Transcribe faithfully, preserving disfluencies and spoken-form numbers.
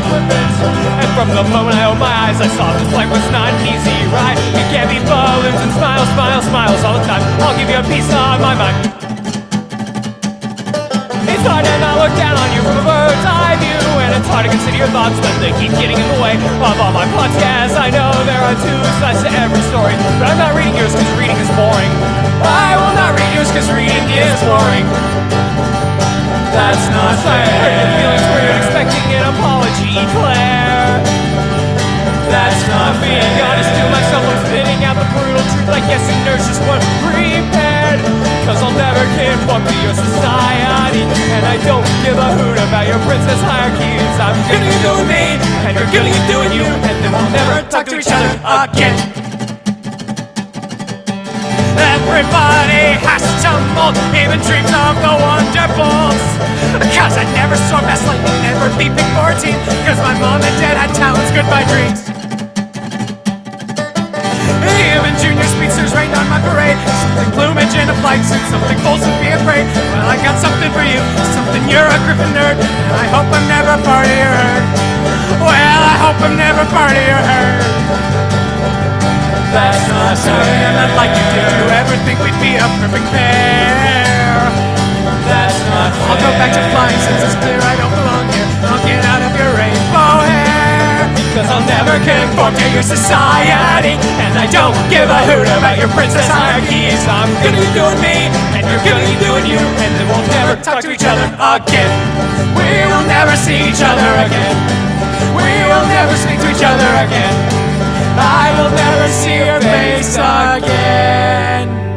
flippant. And from the moment I opened my eyes, I saw this life was not an easy ride. You can't be balloons and smiles, smiles, smiles all the time. I'll give you a piece of my mind. It's hard to not look down on you from a bird's eye view, and it's hard to consider your thoughts when they keep getting in the way of all my plots. Yes, I know there are two sides to every story, but I'm not reading yours cause reading is boring. I will not read yours cause reading is boring. That's not fair. Hurt your feelings where you're expecting an apology, Claire. That's not fair. Being honest to myself, I'm spitting out the brutal truth. I guess your nurse just weren't prepared, cause I'll never conform to your society, and I don't give a hoot about your princess hierarchies. I'm gonna do me, and you're gonna do you, and then we'll never talk to each other again. Everybody has to mold, even dreams of the wonderfuls. Cause I never saw best like never be pick fourteen, cause my mom and dad had talents, goodbye dreams. Even junior speedsters rained on my parade. Something plumage in a flight suit, something fools and be afraid. Well, I got something for you, something you're a Griffin nerd, and I hope I'm never part of your herd. Well, I hope I'm never part of your herd. That's not fair. And I'd like you to do everything, we'd be a perfect pair. That's not fair. I'll go back to flying since it's clear I don't belong here. I'll get out of your rainbow hair, cause I'll never conform to your society, and I don't give a hoot about your princess hierarchies. I'm gonna be doing me, and you're gonna be doing you, and then we'll never talk to each other again. We will never see each other again. We will never speak to each other again. I will never see your face again.